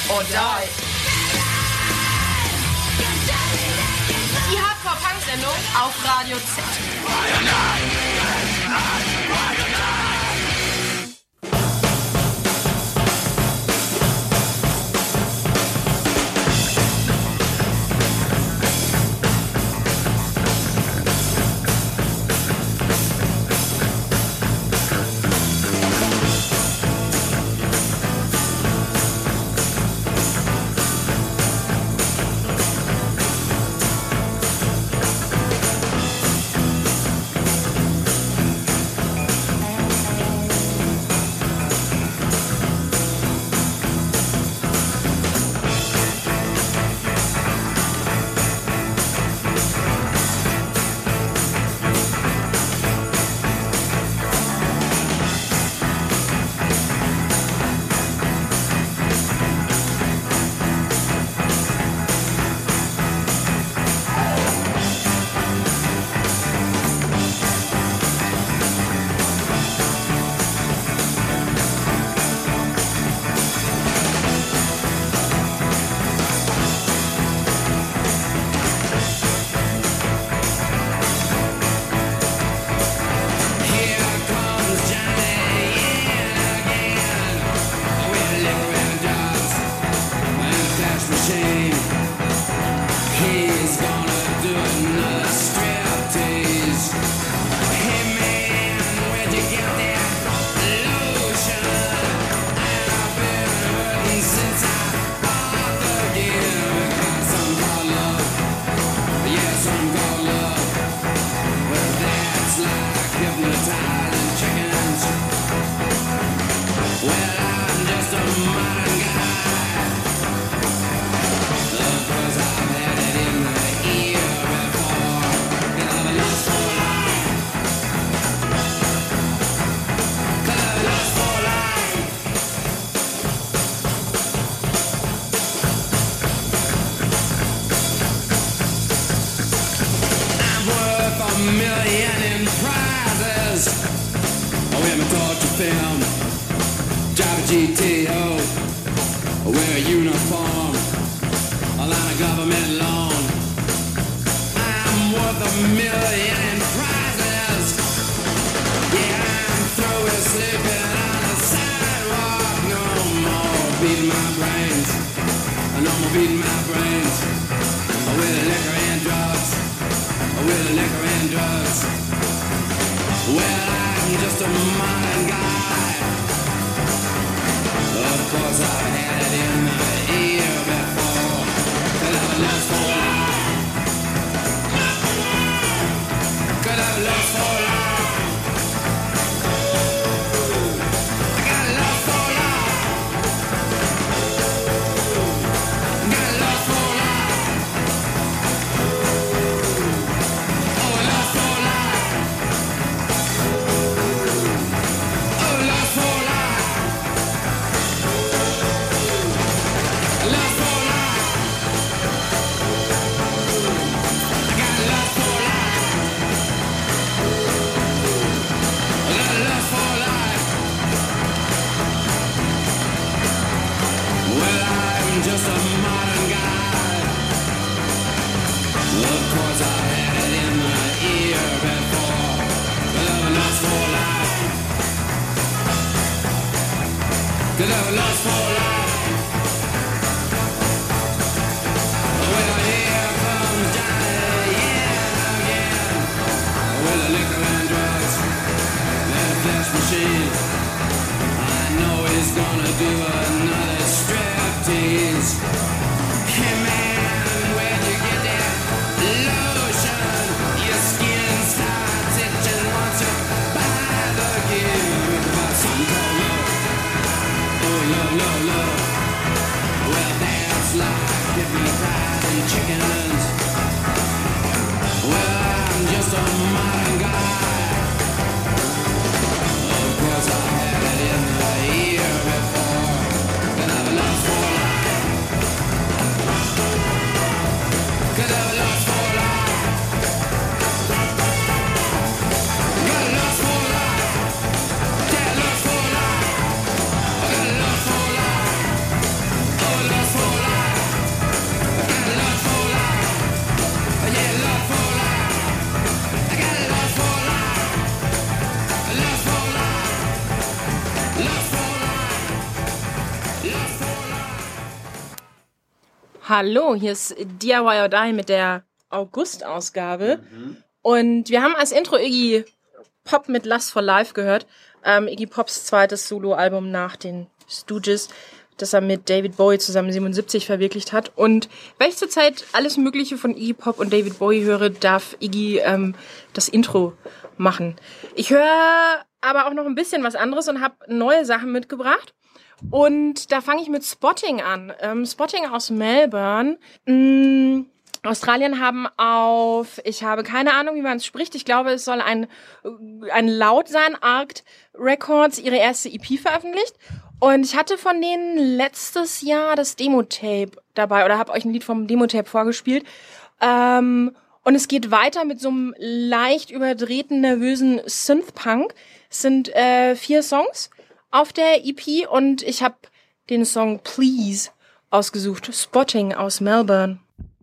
or die. Die Hardcore-Punk-Sendung auf Radio Z. Hallo, hier ist DIY or Die mit der August-Ausgabe. Und wir haben als Intro Iggy Pop mit Lust for Life gehört. Iggy Pops zweites Soloalbum nach den Stooges, das er mit David Bowie zusammen 77 verwirklicht hat. Und weil ich zurzeit alles Mögliche von Iggy Pop und David Bowie höre, darf Iggy das Intro machen. Ich höre aber auch noch ein bisschen was anderes und habe neue Sachen mitgebracht. Und da fange ich mit Spotting an. Spotting aus Melbourne. Australien haben ich habe keine Ahnung, wie man es spricht. Ich glaube, es soll ein Laut sein, Arced Records, ihre erste EP veröffentlicht. Und ich hatte von denen letztes Jahr das Demo-Tape dabei oder habe euch ein Lied vom Demo-Tape vorgespielt. Und es geht weiter mit so einem leicht überdrehten, nervösen Synth-Punk. Es sind 4 Songs auf der EP und ich habe den Song Please ausgesucht. Spotting aus Melbourne.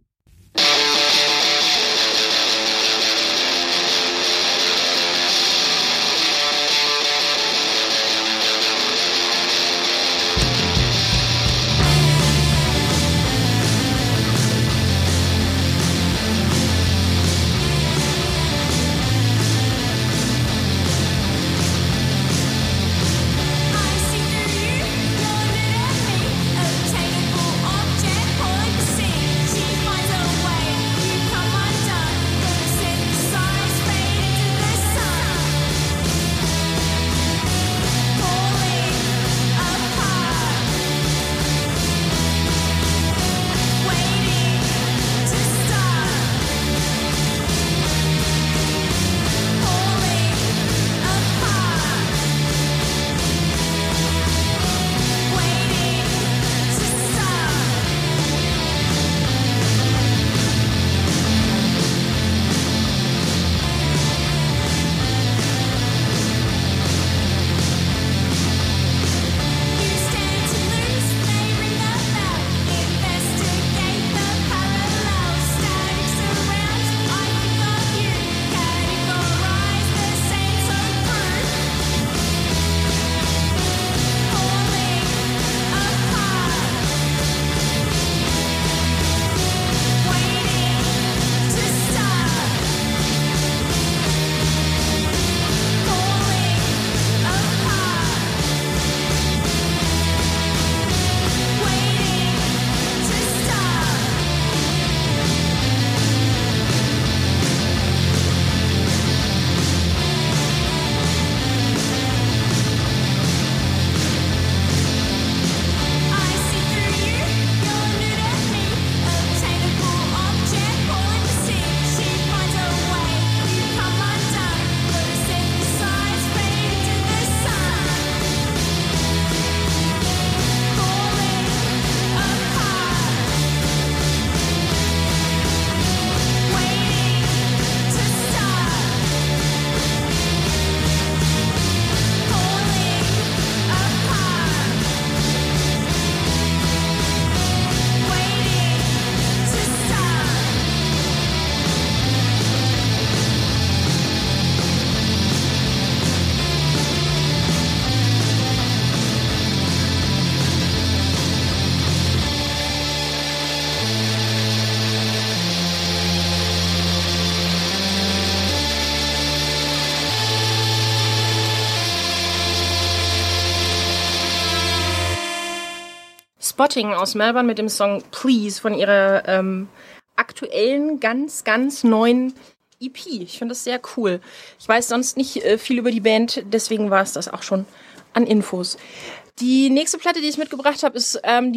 Spotting aus Melbourne mit dem Song Please von ihrer aktuellen, ganz, ganz neuen EP. Ich finde das sehr cool. Ich weiß sonst nicht viel über die Band, deswegen war es das auch schon an Infos. Die nächste Platte, die ich mitgebracht habe, ist die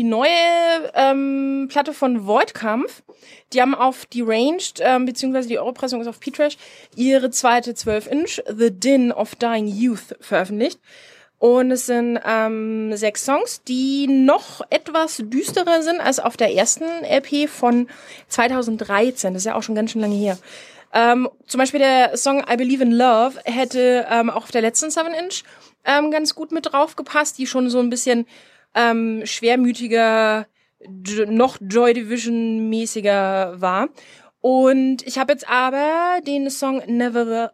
neue Platte von Voidkampf. Die haben auf Deranged, beziehungsweise die Europressung ist auf P-Trash, ihre zweite 12-Inch, The Din of Dying Youth, veröffentlicht. Und es sind 6 Songs, die noch etwas düsterer sind als auf der ersten LP von 2013. Das ist ja auch schon ganz schön lange her. Zum Beispiel der Song I Believe in Love hätte auch auf der letzten 7-Inch ganz gut mit drauf gepasst, die schon so ein bisschen schwermütiger, noch Joy Division mäßiger war. Und ich habe jetzt aber den Song Never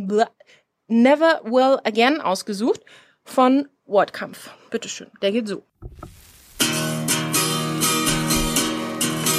Will Again ausgesucht von Voidkampf. Bitteschön, der geht so.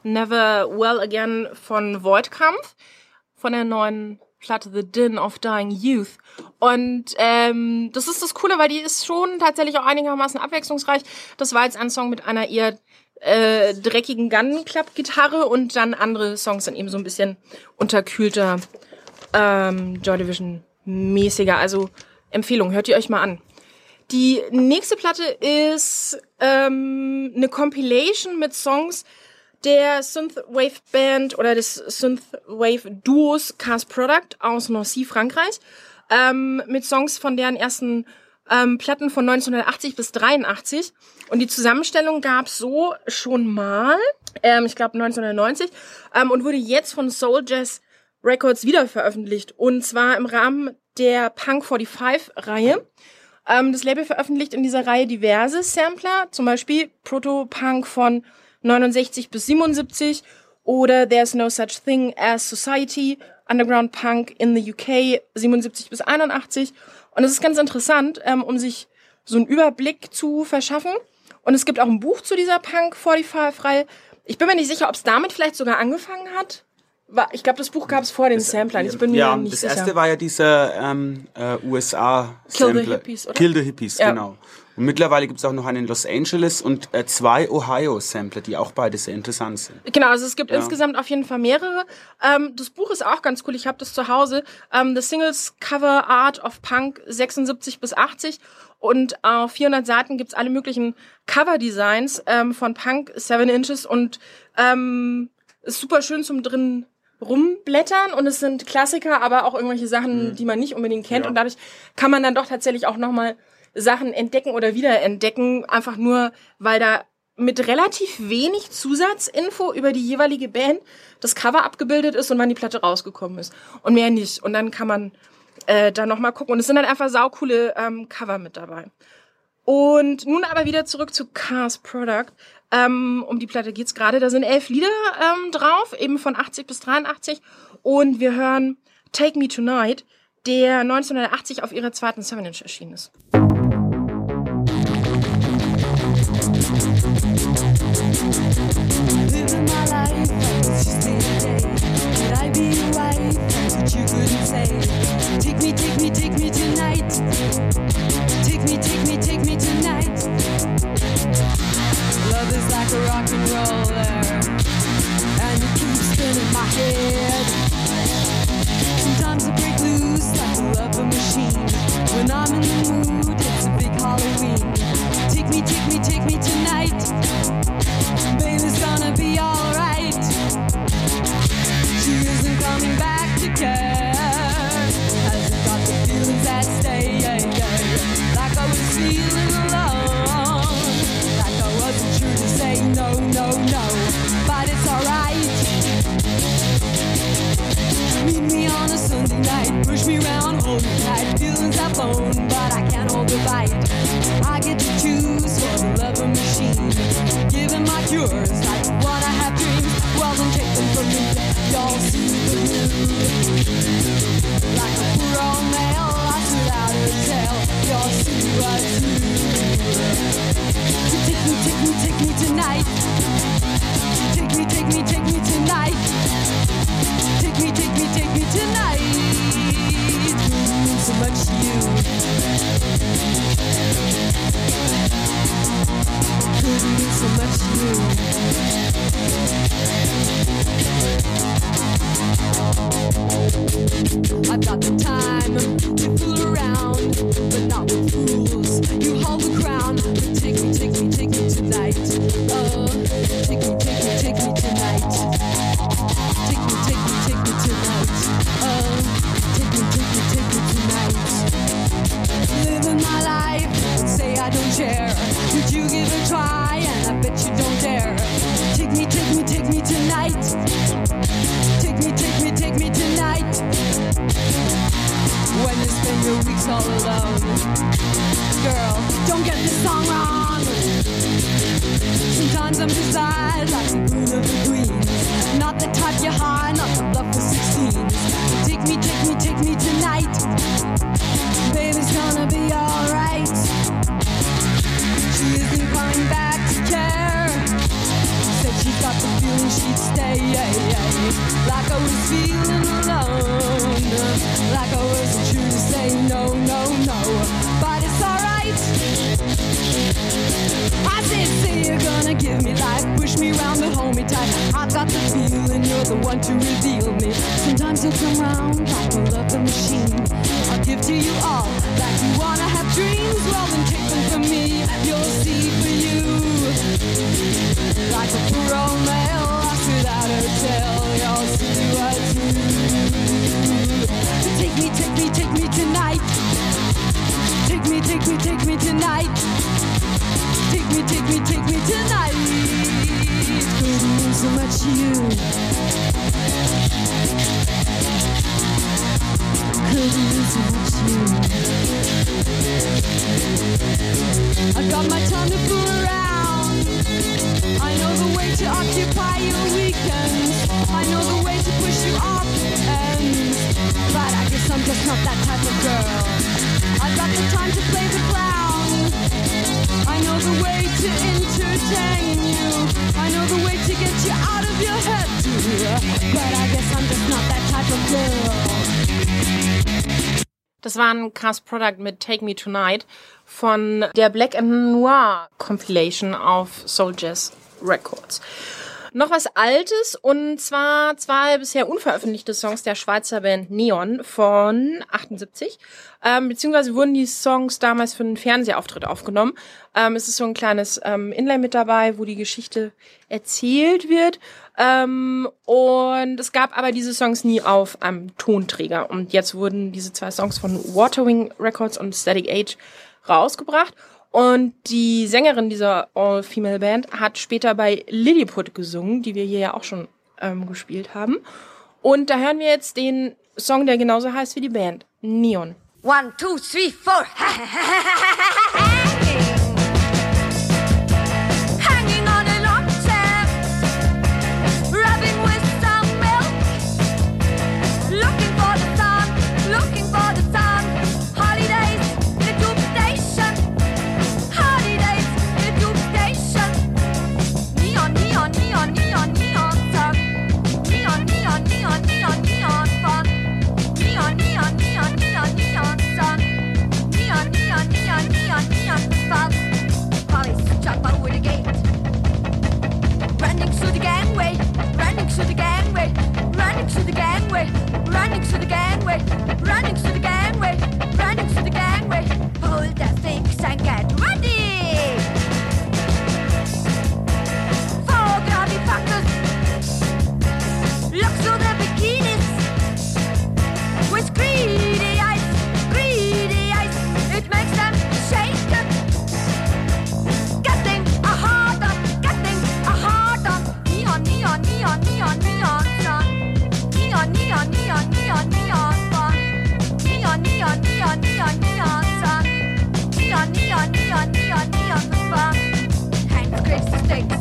Never Well Again von Voidkampf, von der neuen Platte The Din of Dying Youth. Und das ist das Coole, weil die ist schon tatsächlich auch einigermaßen abwechslungsreich. Das war jetzt ein Song mit einer eher dreckigen Gun-Clap-Gitarre und dann andere Songs dann eben so ein bisschen unterkühlter Joy Division-mäßiger. Also Empfehlung, hört ihr euch mal an. Die nächste Platte ist eine Compilation mit Songs der Synthwave-Band oder des Synthwave-Duos Cars Product aus Nancy, Frankreich, mit Songs von deren ersten Platten von 1980 bis 83. Und die Zusammenstellung gab's so schon mal, ich glaube 1990, und wurde jetzt von Soul Jazz Records wieder veröffentlicht. Und zwar im Rahmen der Punk 45-Reihe. Das Label veröffentlicht in dieser Reihe diverse Sampler, zum Beispiel Proto-Punk von 69 bis 77 oder There's No Such Thing as Society, Underground Punk in the UK 77 bis 81. Und es ist ganz interessant, um sich so einen Überblick zu verschaffen. Und es gibt auch ein Buch zu dieser Punk 45-Reihe. Ich bin mir nicht sicher, ob es damit vielleicht sogar angefangen hat. Ich glaube, das Buch gab es vor den Samplern. Ich bin mir nicht sicher. Das erste war ja dieser USA-Sampler. Kill the Hippies, oder? Kill the Hippies, ja. Genau. Und mittlerweile gibt es auch noch einen in Los Angeles und 2 Ohio-Sampler, die auch beide sehr interessant sind. Genau, also es gibt insgesamt auf jeden Fall mehrere. Das Buch ist auch ganz cool, ich habe das zu Hause. The Singles Cover Art of Punk 76 bis 80. Und auf 400 Seiten gibt's alle möglichen Cover-Designs von Punk 7 Inches. Und ist super schön zum drin rumblättern. Und es sind Klassiker, aber auch irgendwelche Sachen, die man nicht unbedingt kennt. Ja. Und dadurch kann man dann doch tatsächlich auch nochmal Sachen entdecken oder wiederentdecken, einfach nur, weil da mit relativ wenig Zusatzinfo über die jeweilige Band das Cover abgebildet ist und wann die Platte rausgekommen ist. Und mehr nicht. Und dann kann man da nochmal gucken. Und es sind dann einfach saucoole Cover mit dabei. Und nun aber wieder zurück zu Cars Product. Um die Platte geht's gerade. Da sind 11 Lieder drauf, eben von 80 bis 83. Und wir hören Take Me Tonight, der 1980 auf ihrer zweiten 7-Inch erschienen ist. Living my life like it's just day-to-day. Could I be your wife? That's what you couldn't say. Take me, take me, take me tonight. Take me, take me, take me tonight. Love is like a rock and roller, and it keeps spinning my head. Sometimes I break loose like a lover machine. When I'm in the mood, it's a big Halloween. Take me, take me, take me tonight. Baby's gonna be alright. She isn't coming back to care. Hasn't got the feelings that stay, like I was feeling alone. Like I wasn't sure to say no, no, no. But it's alright. Meet me on a Sunday night. Push me around, hold me tight. Feelings have flown, but I can't hold the bite. I get to choose for the lover machine. Giving my cures like wanna have dreams. Well, don't take them from me. Y'all see the mood. Like a poor old male, I stood out a tail. Y'all see what I do. So take me, take me, take me tonight. Take me, take me, take me tonight. Take me, take me, take me tonight. So much to you. Could mean so much to you. I've got the time to fool around, but not with fools. You hold the crown, but take me, take me, take me tonight. Oh, take me, take me, take me tonight. Take me, take me, take me tonight. Oh, take me, take me, take me tonight. Living my life and say I don't care. Would you give a try? And I bet you don't dare. Take me, take me, take me tonight. Take me, take me, take me tonight. When you spend your weeks all alone. Girl, don't get this song wrong. Sometimes I'm beside like the queen of the queens. Not the type you high, not the bluff for 16s. Take me, take me, take me tonight. Baby's gonna be alright. She isn't coming back to care. Said she's got the feeling she'd got the feeling you're the one to reveal me. Sometimes you'll come round like a love machine. I'll give to you all that you wanna have dreams. Well, then take them from me, you'll see for you. Like a pro male lost without a tail, you'll see what you do. Take me, take me, take me tonight. Take me, take me, take me tonight. Take me, take me, take me tonight. Couldn't mean so much to you. Couldn't mean so much to you. I got my time to fool around. I know the way to occupy your weekends. I know the way to push you off ends. But I guess I'm just not that type of girl. I got the time to play the clown. I know the way to entertain you. I know the way to get you out of your head too. But I guess I'm just not that type of girl. Das war ein Cast Product mit Take Me Tonight von der Black and Noir Compilation auf Soul Jazz Records. Noch was Altes, und zwar 2 bisher unveröffentlichte Songs der Schweizer Band Neon von 78. Beziehungsweise wurden die Songs damals für einen Fernsehauftritt aufgenommen. Es ist so ein kleines Inlay mit dabei, wo die Geschichte erzählt wird. Und es gab aber diese Songs nie auf einem Tonträger. Und jetzt wurden diese 2 Songs von Waterwing Records und Static Age rausgebracht. Und die Sängerin dieser All-Female-Band hat später bei Lilliput gesungen, die wir hier ja auch schon gespielt haben. Und da hören wir jetzt den Song, der genauso heißt wie die Band, Neon. 1, 2, 3, 4. Hanging on an armchair, rubbing with some milk, looking for the sun, looking for the sun. Holidays in a tube station, holidays in a tube station. Neon, neon, neon, neon, neon sun. Neon, neon, neon, neon, neon fun. Neon, neon, neon, neon, neon sun. Neon, neon, neon, neon, neon fun. Police jump over the gate, running through the gangway, running through the gangway, running through the gangway, running through the gangway, running through the gangway, running through the gangway. Hold the things and get ready. 4 grubby fuckers look through the bikinis with greedy eyes, greedy eyes. It makes them shake. Getting a hard on, getting a hard on. Neon, neon, neon, neon, neon sun. Neon, neon, neon, neon, neon fun. Neon, neon, neon, neon, neon sun. Neon, neon, neon, neon, neon fun. Hands grace the stakes.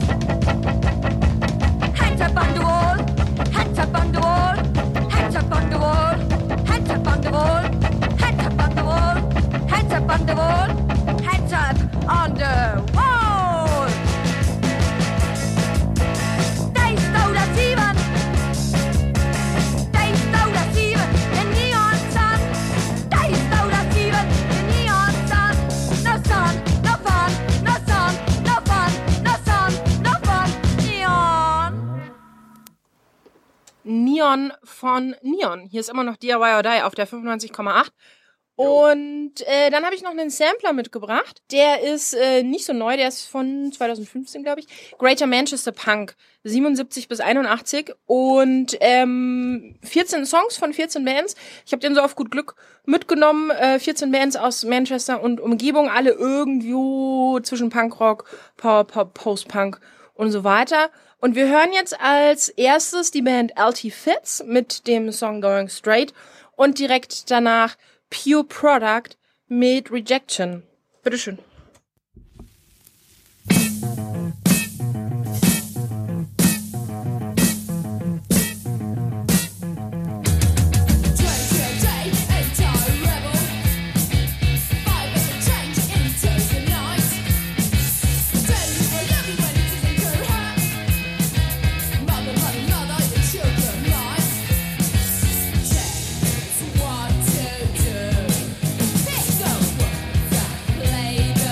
Hands up on the wall. Hands up on the wall. Hands up on the wall. Hands up on the wall. Hands up on the wall. Hands up on the wall. Hands up on the wall. They stole us even. They stole us even. The neon sun. They stole us even. The neon sun. No sun, no fun. No sun, no fun. No sun, no fun. Neon. Neon von Neon. Hier ist immer noch DIY or Die auf der 95,8. Und dann habe ich noch einen Sampler mitgebracht. Der ist nicht so neu, der ist von 2015, glaube ich. Greater Manchester Punk, 77 bis 81. Und 14 Songs von 14 Bands. Ich habe den so auf gut Glück mitgenommen. 14 Bands aus Manchester und Umgebung, alle irgendwo zwischen Punkrock, Powerpop, Post-Punk und so weiter. Und wir hören jetzt als erstes die Band LT Fitz mit dem Song Going Straight und direkt danach Pure Product mit Rejection. Bitteschön. Play the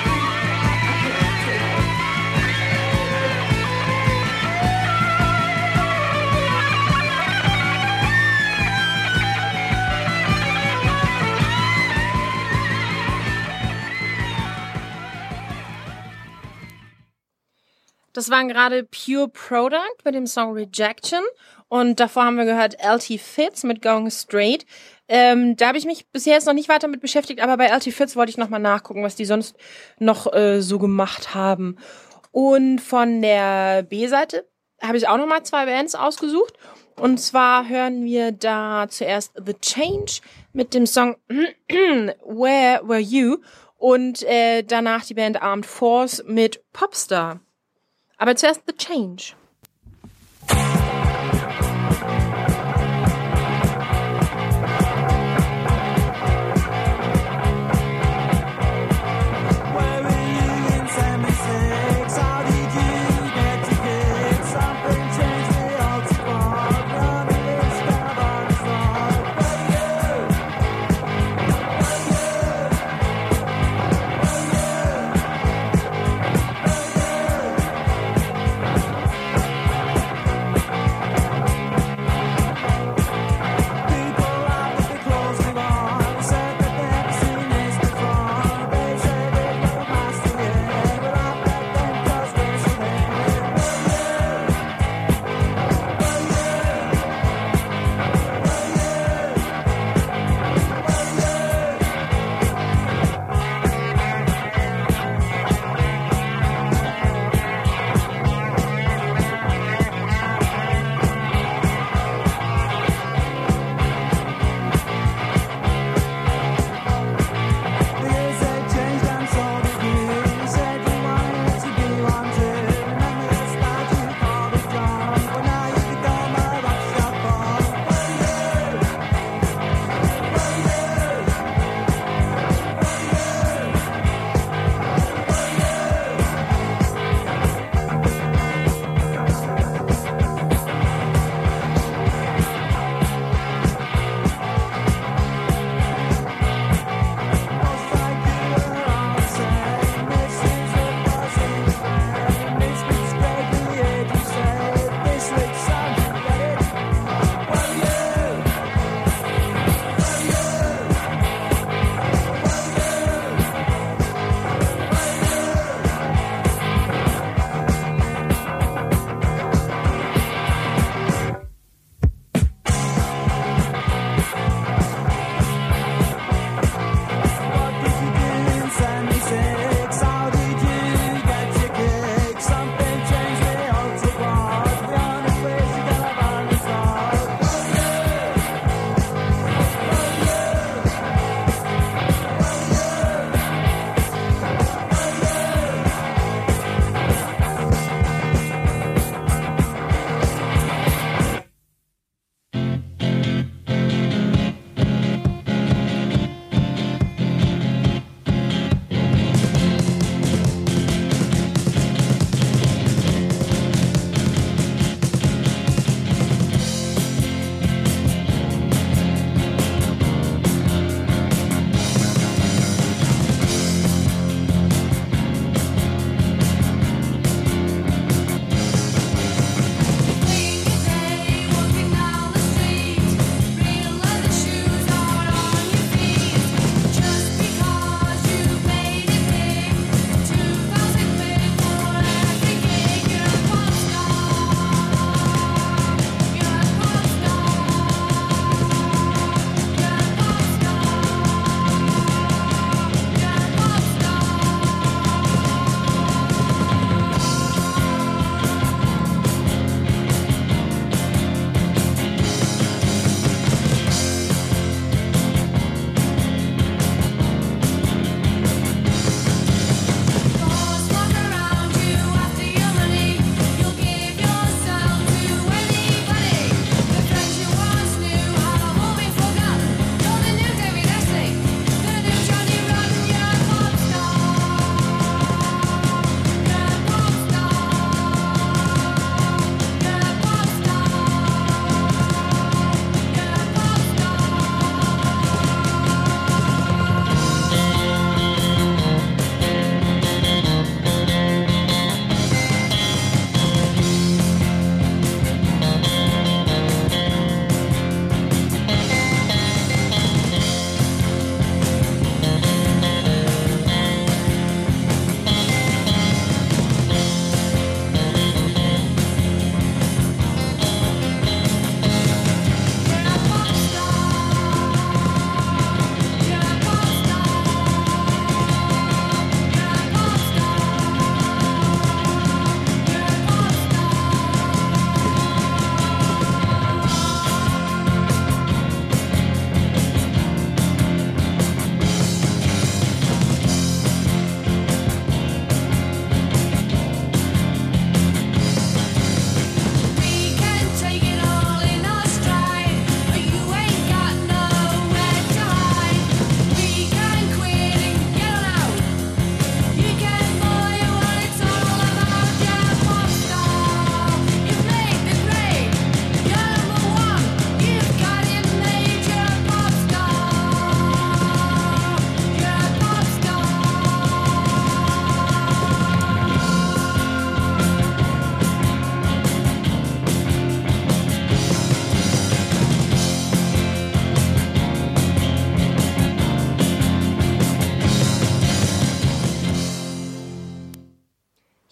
Das waren gerade Pure Product mit dem Song Rejection. Und davor haben wir gehört LT Fitz mit Going Straight. Da habe ich mich bisher jetzt noch nicht weiter mit beschäftigt, aber bei LT Fitz wollte ich nochmal nachgucken, was die sonst noch so gemacht haben. Und von der B-Seite habe ich auch nochmal 2 Bands ausgesucht. Und zwar hören wir da zuerst The Change mit dem Song Where Were You? Und danach die Band Armed Force mit Popstar. Aber zuerst The Change.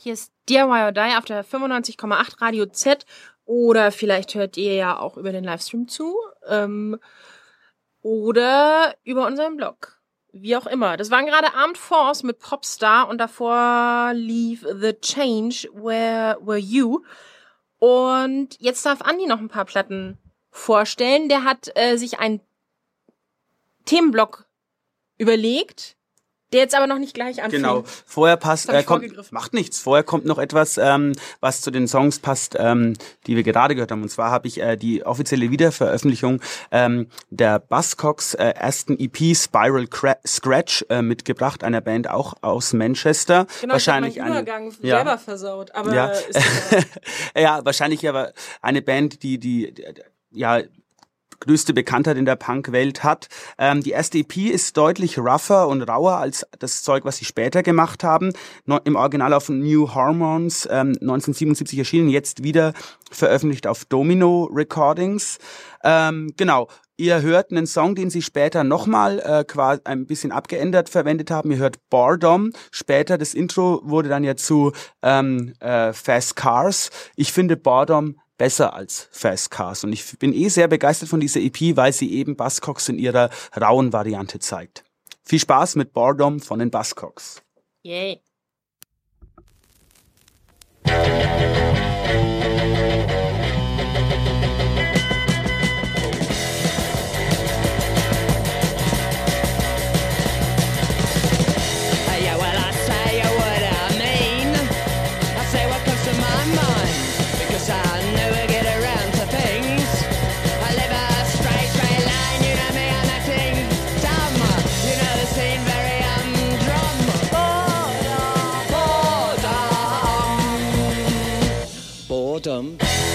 Hier ist DIY or Die auf der 95,8 Radio Z. Oder vielleicht hört ihr ja auch über den Livestream zu. Oder über unseren Blog. Wie auch immer. Das waren gerade Armed Force mit Popstar und davor lief The Change, Where Were You? Und jetzt darf Andi noch ein paar Platten vorstellen. Der hat sich einen Themenblock überlegt, der jetzt aber noch nicht gleich anfängt. Genau. Vorher passt, Das hab ich kommt, vorgegriffen. macht nichts. Vorher kommt noch etwas, was zu den Songs passt, die wir gerade gehört haben. Und zwar habe ich die offizielle Wiederveröffentlichung der Buzzcocks ersten EP Spiral Scratch mitgebracht, einer Band auch aus Manchester. Genau, wahrscheinlich ich hab meinen Übergang ja. selber versaut, aber Ja. ist egal. Ja, wahrscheinlich aber eine Band, die ja größte Bekanntheit in der Punk-Welt hat. Die erste EP ist deutlich rougher und rauer als das Zeug, was sie später gemacht haben. Im Original auf New Hormones 1977 erschienen, jetzt wieder veröffentlicht auf Domino Recordings. Genau. Ihr hört einen Song, den sie später nochmal quasi ein bisschen abgeändert verwendet haben. Ihr hört Boredom. Später, das Intro wurde dann ja zu Fast Cars. Ich finde Boredom besser als Fast Cars. Und ich bin sehr begeistert von dieser EP, weil sie eben Buzzcocks in ihrer rauen Variante zeigt. Viel Spaß mit Boredom von den Buzzcocks. Yay. Yeah, well, I say what I mean. I say what comes to my mind. Because I never get around to things. I live a straight line, you know me, I'm acting dumb. You know the scene very drum. Boredom.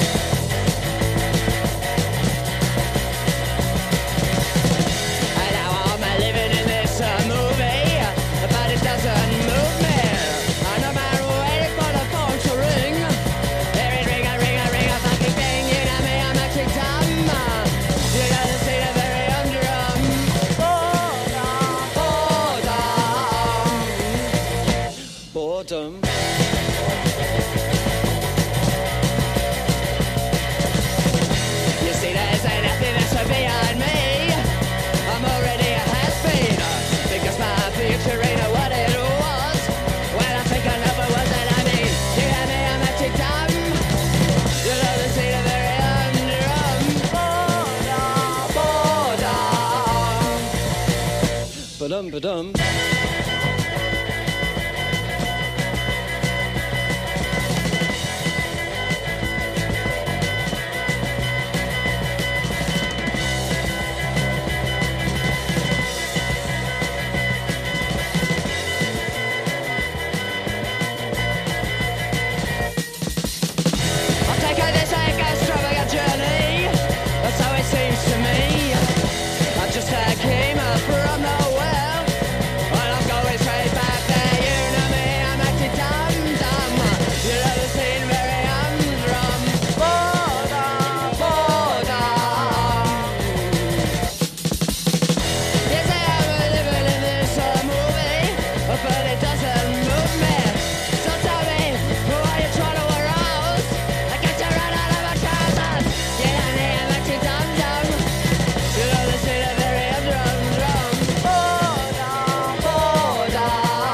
And now I'm living in this movie, but it doesn't move me. And no matter waiting for the phone to ring, there is ring a fucking thing. You know me, I'm acting dumb. You know the scene of very drum. Boredom. You see, there's nothing that's beyond me. I'm already a has-been, because my future ain't what it was. When I think I know what that I mean, you hear me, I'm acting dumb. You know the scene of very drum. Boredom. Ba-dum, ba-dum. I'll take her this extravagant journey, so it seems to me. I just came up from nowhere, and I'm going straight back there. You know me, I'm acting dumb. You know the scene very drum. Boredom. Yes, I am living in this movie, but it doesn't move me. So tell me, who are you trying to arouse? I got you right out of my trousers. You know me, I'm acting dumb. You know the scene of very drum. Boredom.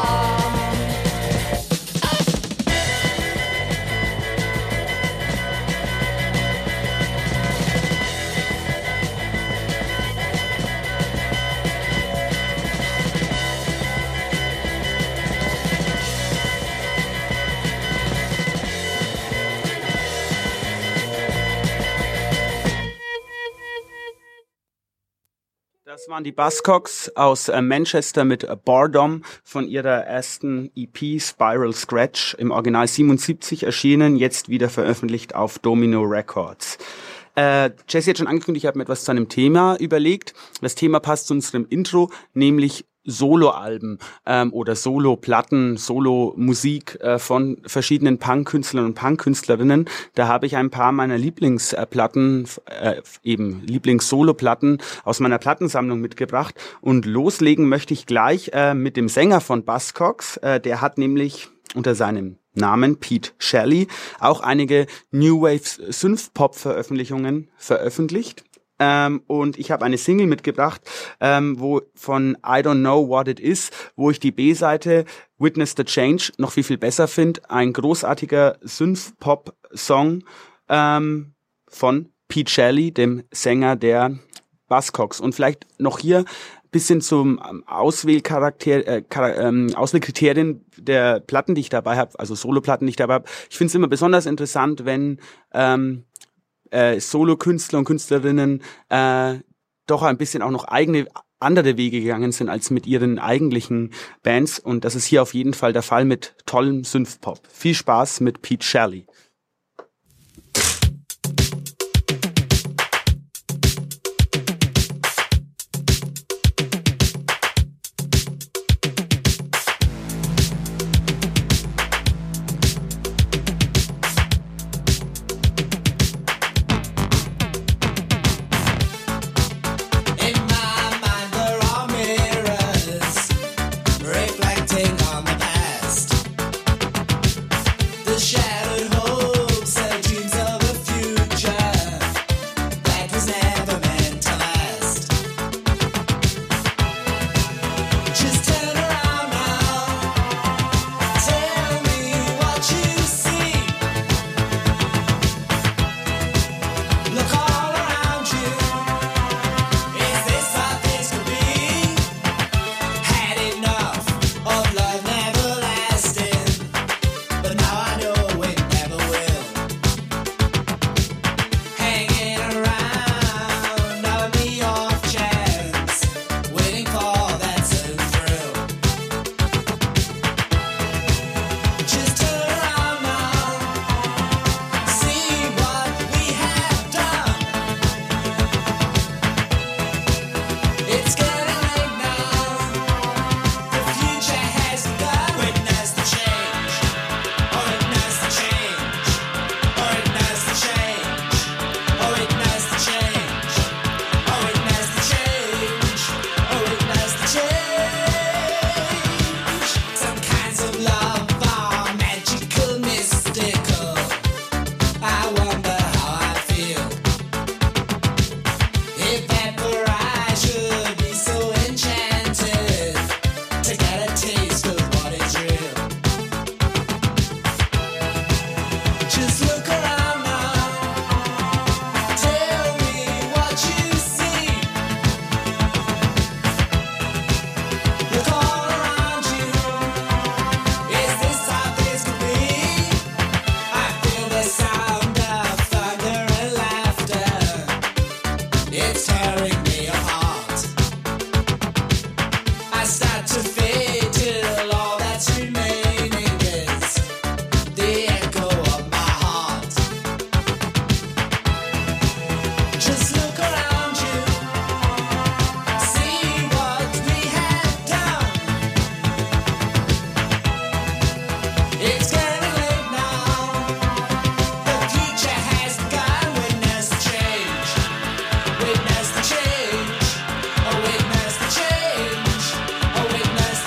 Das waren die Buzzcocks aus Manchester mit Boredom von ihrer ersten EP Spiral Scratch, im Original 77 erschienen, jetzt wieder veröffentlicht auf Domino Records. Jesse hat schon angekündigt, ich habe mir etwas zu einem Thema überlegt. Das Thema passt zu unserem Intro, nämlich Soloalben oder Soloplatten, Solomusik von verschiedenen Punk-Künstlern und Punk-Künstlerinnen. Da habe ich ein paar meiner Lieblingsplatten, eben Lieblings-Solo-Platten aus meiner Plattensammlung mitgebracht. Und loslegen möchte ich gleich mit dem Sänger von Buzzcocks. Der hat nämlich unter seinem Namen Pete Shelley auch einige New Wave Synthpop-Veröffentlichungen veröffentlicht. Und ich habe eine Single mitgebracht, wo von I Don't Know What It Is, wo ich die B-Seite Witness the Change noch viel besser finde. Ein großartiger Synth-Pop-Song von Pete Shelley, dem Sänger der Buzzcocks. Und vielleicht noch hier bisschen zum Auswählkriterien der Platten, die ich dabei habe, also Soloplatten, die ich dabei habe. Ich finde es immer besonders interessant, wenn Solokünstler und Künstlerinnen doch ein bisschen auch noch andere Wege gegangen sind als mit ihren eigentlichen Bands. Und das ist hier auf jeden Fall der Fall mit tollem Synthpop. Viel Spaß mit Pete Shelley. Witness the change.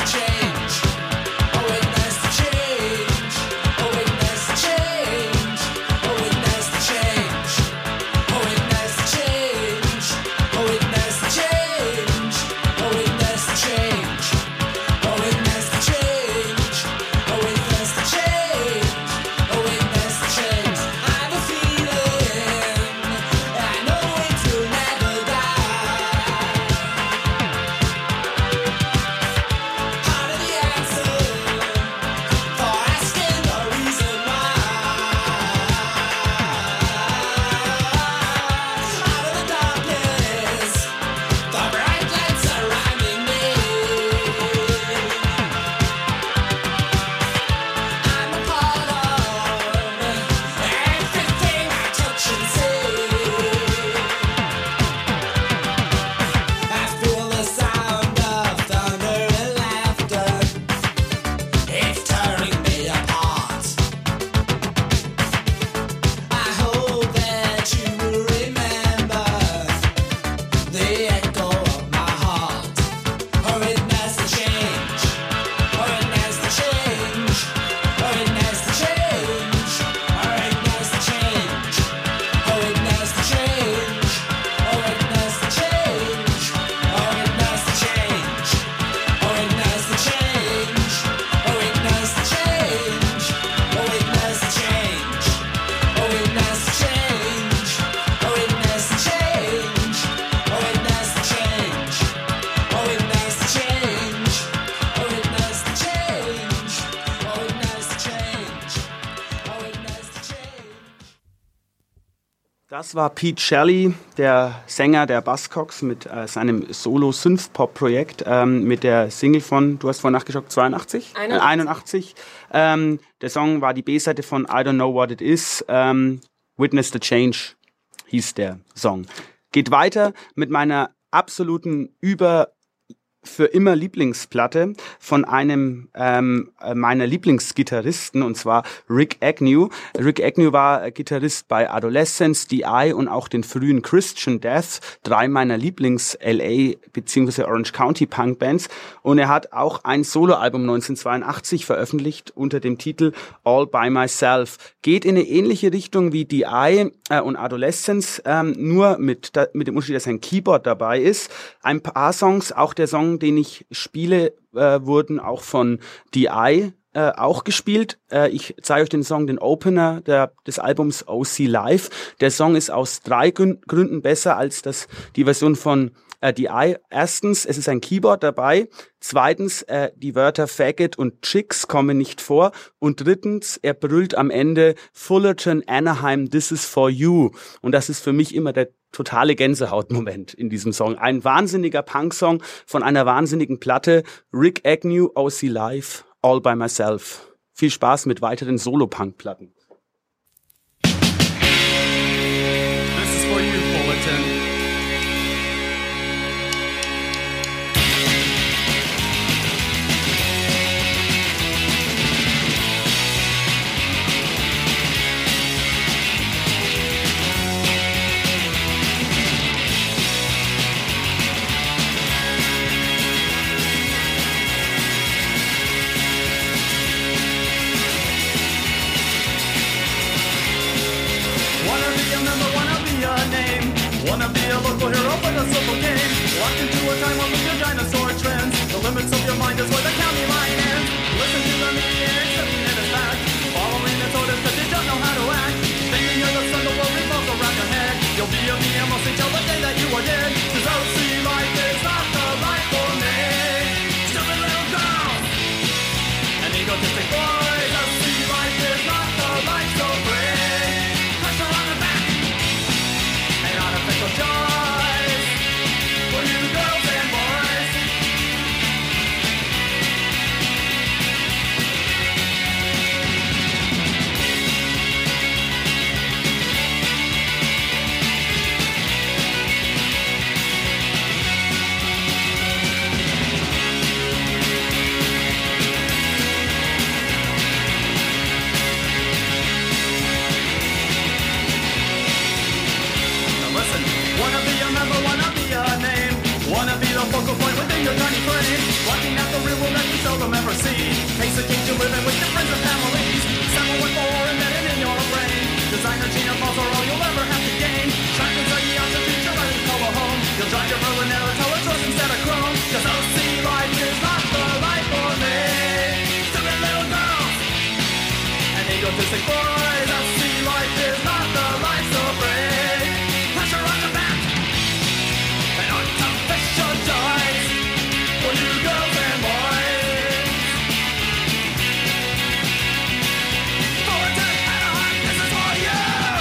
Das war Pete Shelley, der Sänger der Buzzcocks mit seinem Solo-Synth-Pop-Projekt mit der Single von, du hast vorhin nachgeschaut, 82? 81. Der Song war die B-Seite von I Don't Know What It Is. Witness the Change hieß der Song. Geht weiter mit meiner absoluten für immer Lieblingsplatte von einem meiner Lieblingsgitarristen, und zwar Rick Agnew. Rick Agnew war Gitarrist bei Adolescence, DI und auch den frühen Christian Death, 3 meiner Lieblings-LA bzw. Orange County Punk-Bands. Und er hat auch ein Soloalbum 1982 veröffentlicht unter dem Titel All By Myself. Geht in eine ähnliche Richtung wie DI und Adolescence, nur mit dem Unterschied, dass ein Keyboard dabei ist. Ein paar Songs, auch der Song, den ich spiele, wurden auch von DI auch gespielt. Ich zeige euch den Song, den Opener des Albums OC Live. Der Song ist aus 3 Gründen besser als die Version von DI. Erstens, es ist ein Keyboard dabei. Zweitens, die Wörter Faggot und Chicks kommen nicht vor. Und drittens, er brüllt am Ende Fullerton, Anaheim, this is for you. Und das ist für mich immer der totale Gänsehautmoment in diesem Song. Ein wahnsinniger Punk-Song von einer wahnsinnigen Platte. Rick Agnew, OC Live, All By Myself. Viel Spaß mit weiteren Solo-Punk-Platten. This is for you, Fullerton. Wanna be a local hero for the social game. Walk into a time of your dinosaur trends. The limits of your mind is where the county line ends. Listen to the media, accepting it as fact. Following its orders cause you don't know how to act. Thinking you're the sun, the world revolves around your head. You'll be a me almost until the day that you are dead. Cause OC life is not the life for me. Stupid little girl and egotistic boys. OC life is not the life so free. Pressure on the back. Artificial joys for you girls and boys. Wanna be a member, wanna be a name. Wanna be the focal point within your tiny frame. Walking out the real world that you seldom ever see. Taste the change you're living with your friends and families. 714 embedded in your brain. Designer Gina balls are all you'll ever have to gain. Tracking are the options future ready to call a home. You'll drive your Berlin Tower tours instead of Chrome. Cause OC life is not the life for me. Stupid little girls and egotistic boys. OC life is not the life so free. Pressure on the back and artificial joys for you girls and boys. Fullerton, Anaheim, this is for you.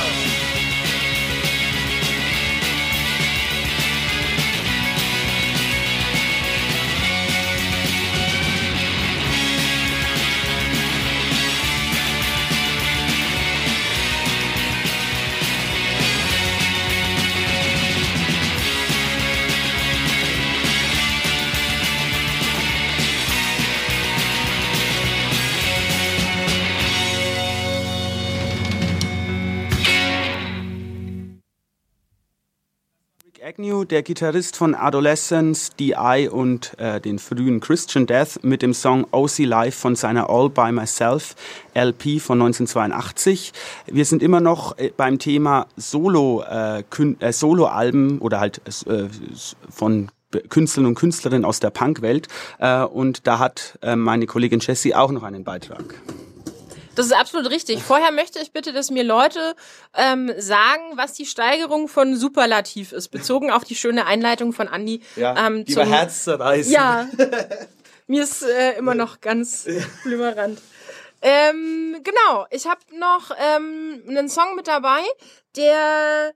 Agnew, der Gitarrist von Adolescence, DI und den frühen Christian Death mit dem Song OC Live von seiner All By Myself LP von 1982. Wir sind immer noch beim Thema Solo-Alben oder halt von Künstlern und Künstlerinnen aus der Punkwelt. Und da hat meine Kollegin Jessie auch noch einen Beitrag. Das ist absolut richtig. Vorher möchte ich bitte, dass mir Leute sagen, was die Steigerung von Superlativ ist, bezogen auf die schöne Einleitung von Andi. Ja, die war herzzerreißend. Ja, mir ist immer noch ganz blümerant. Genau, ich habe noch einen Song mit dabei, der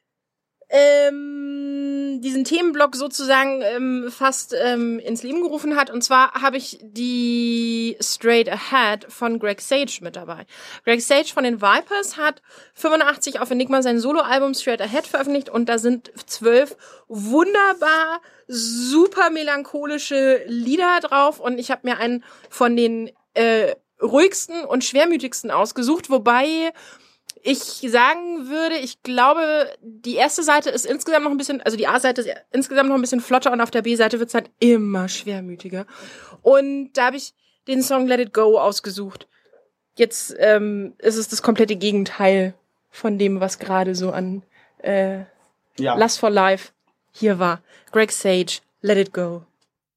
diesen Themenblock sozusagen fast ins Leben gerufen hat. Und zwar habe ich die Straight Ahead von Greg Sage mit dabei. Greg Sage von den Vipers hat 85 auf Enigma sein Soloalbum Straight Ahead veröffentlicht und da sind 12 wunderbar super melancholische Lieder drauf und ich habe mir einen von den ruhigsten und schwermütigsten ausgesucht, wobei ich sagen würde, ich glaube, die erste Seite ist insgesamt noch ein bisschen, also die A-Seite ist insgesamt noch ein bisschen flotter und auf der B-Seite wird es dann immer schwermütiger. Und da habe ich den Song Let It Go ausgesucht. Jetzt ist es das komplette Gegenteil von dem, was gerade so an Lust for Life hier war. Greg Sage, Let It Go.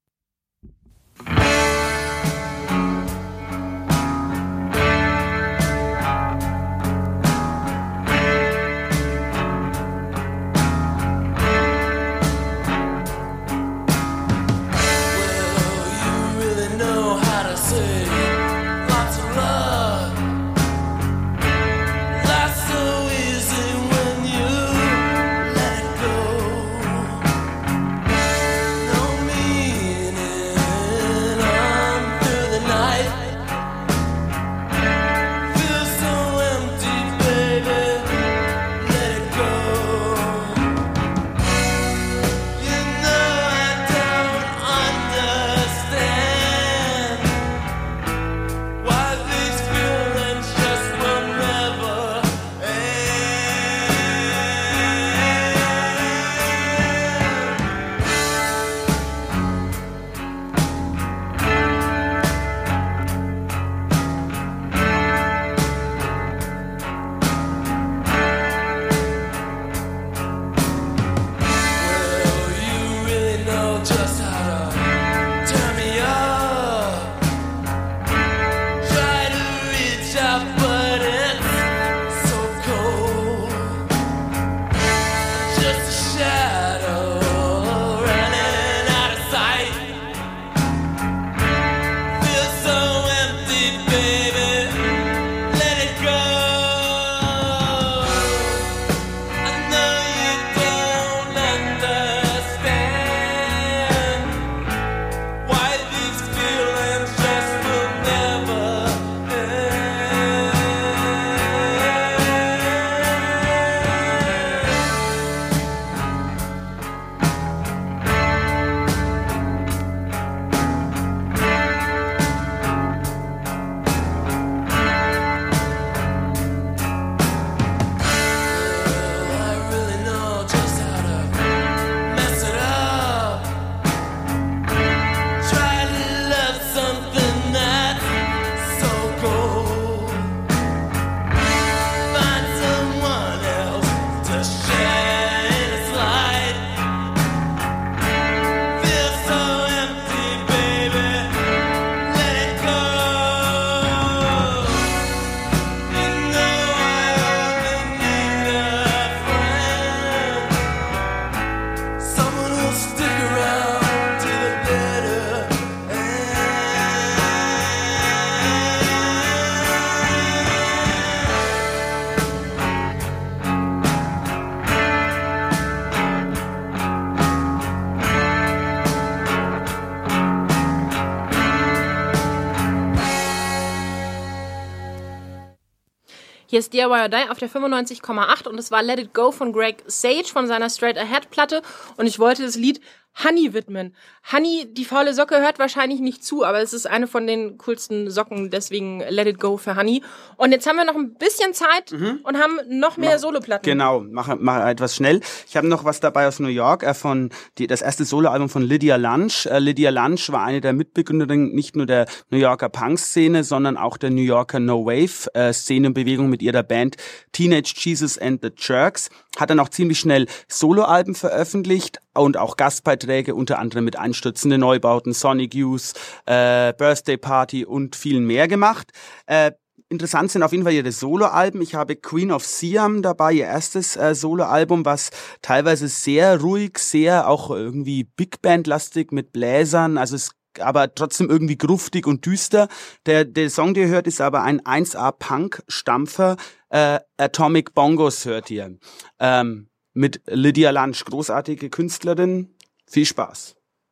Hier ist DIY or Die auf der 95,8 und es war Let It Go von Greg Sage von seiner Straight Ahead Platte und ich wollte das Lied Honey widmen. Honey, die faule Socke, hört wahrscheinlich nicht zu, aber es ist eine von den coolsten Socken, deswegen Let It Go für Honey. Und jetzt haben wir noch ein bisschen Zeit und haben noch mehr Soloplatten. Genau, mach etwas schnell. Ich habe noch was dabei aus New York, das erste Soloalbum von Lydia Lunch. Lydia Lunch war eine der Mitbegründerinnen nicht nur der New Yorker Punk-Szene, sondern auch der New Yorker No-Wave-Szene und Bewegung mit ihrer Band Teenage Jesus and the Jerks. Hat dann auch ziemlich schnell Soloalben veröffentlicht und auch Gastbeiträge, unter anderem mit Einstürzende Neubauten, Sonic Youth, Birthday Party und vielen mehr gemacht. Interessant sind auf jeden Fall ihre Soloalben. Ich habe Queen of Siam dabei, ihr erstes Soloalbum, was teilweise sehr ruhig, sehr auch irgendwie Big Band-lastig mit Bläsern, also es aber trotzdem irgendwie gruftig und düster. Der Song, den ihr hört, ist aber ein 1A-Punk-Stampfer. Atomic Bongos hört ihr. Mit Lydia Lunch, großartige Künstlerin. Viel Spaß.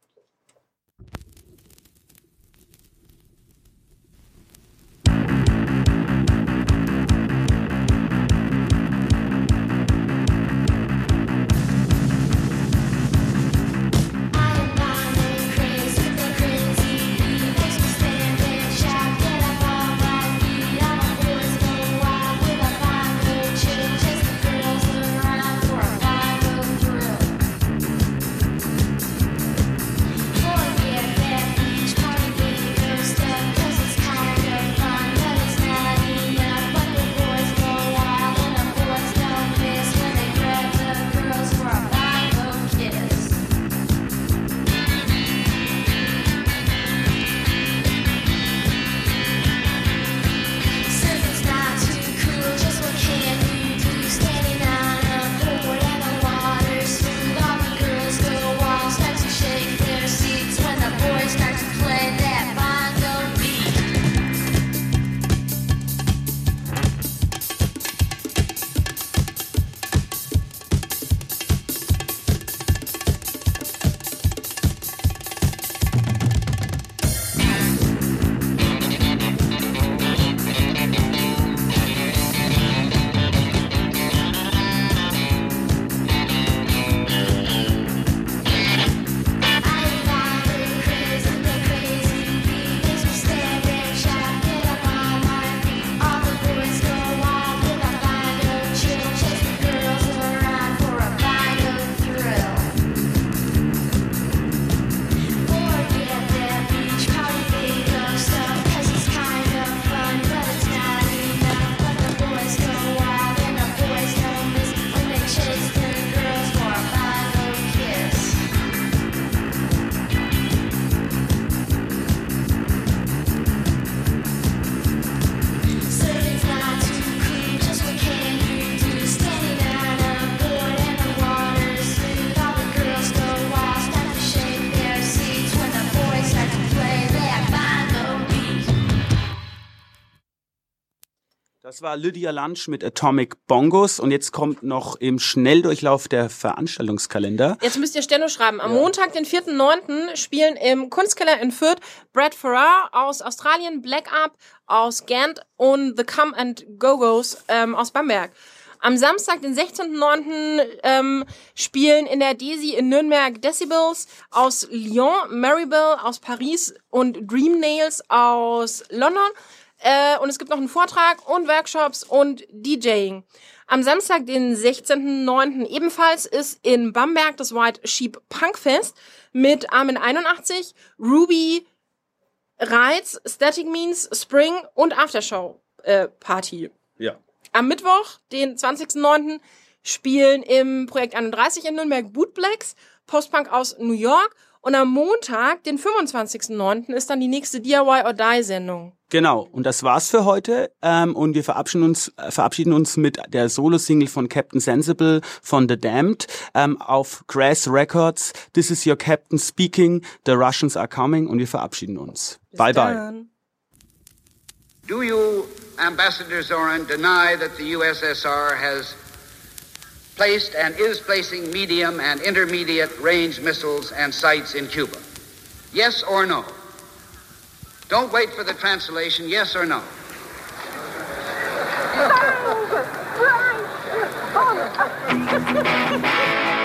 Das war Lydia Lunch mit Atomic Bongos und jetzt kommt noch im Schnelldurchlauf der Veranstaltungskalender. Jetzt müsst ihr Steno schreiben. Am Montag, den 4.9. spielen im Kunstkeller in Fürth Brad Farrar aus Australien, Black Up aus Ghent und The Come and Go-Go's aus Bamberg. Am Samstag, den 16.9. Spielen in der Desi in Nürnberg Decibels aus Lyon, Maribel aus Paris und Dream Nails aus London. Und es gibt noch einen Vortrag und Workshops und DJing. Am Samstag, den 16.9. ebenfalls ist in Bamberg das White Sheep Punkfest mit Armin 81, Ruby, Reiz, Static Means, Spring und Aftershow Party. Ja. Am Mittwoch, den 20.9. spielen im Projekt 31 in Nürnberg Bootblacks, Postpunk aus New York. Und am Montag, den 25.9. ist dann die nächste DIY or Die Sendung. Genau, und das war's für heute. Und wir verabschieden uns mit der Solo-Single von Captain Sensible von The Damned auf Grass Records. This is your Captain speaking, the Russians are coming. Und wir verabschieden uns. Bye, bye. Do you, Ambassador Zorin, deny that the USSR has placed and is placing medium and intermediate range missiles and sights in Cuba? Yes or no? Don't wait for the translation, yes or no? Right.